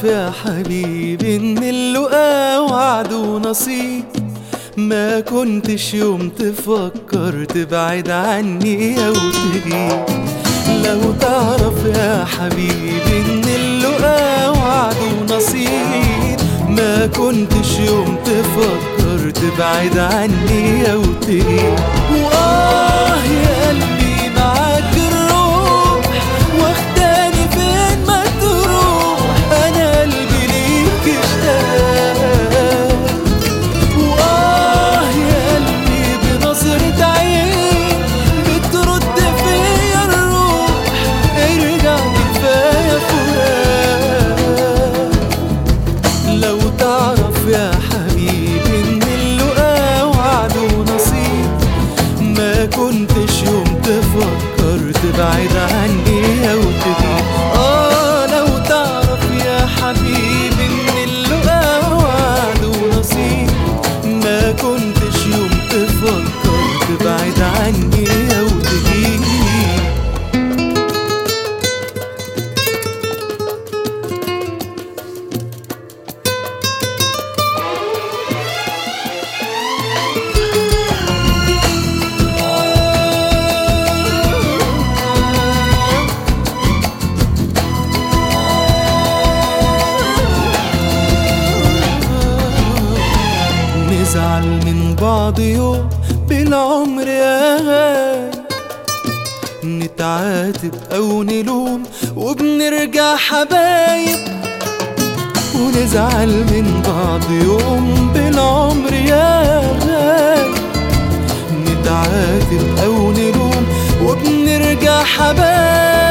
يا حبيبي ان اللقا وعد ونصيب، ما كنتش يوم تفكر تبعد عني او تغيب. لو تعرف يا حبيبي ان اللقا وعد ونصيب، ما كنتش يوم تفكر تبعد عني او تغيب. وآه يا قلبي معاك الروح واخداني فين ما تروح، انا قلبي ليك اشتاق. وآه يا قلبي بنظرة عين بترد فيا الروح، ارجع كفاية فراق. لو تعرف يا حبيبي ان اللقا وعد ونصيب، ما كنتش يوم تفكر تبعد عني او تغيب. لو تعرف يا حبيبي ان اللقا وعد ونصيب، ما كنتش يوم تفكر تبعد عني او تغيب. نزعل من بعض يوم بالعمر يا غالي، نتعاتب او نلوم وبنرجع حبايب. ونزعل من بعض يوم بالعمر يا غالي، نتعاتب او نلوم وبنرجع حبايب.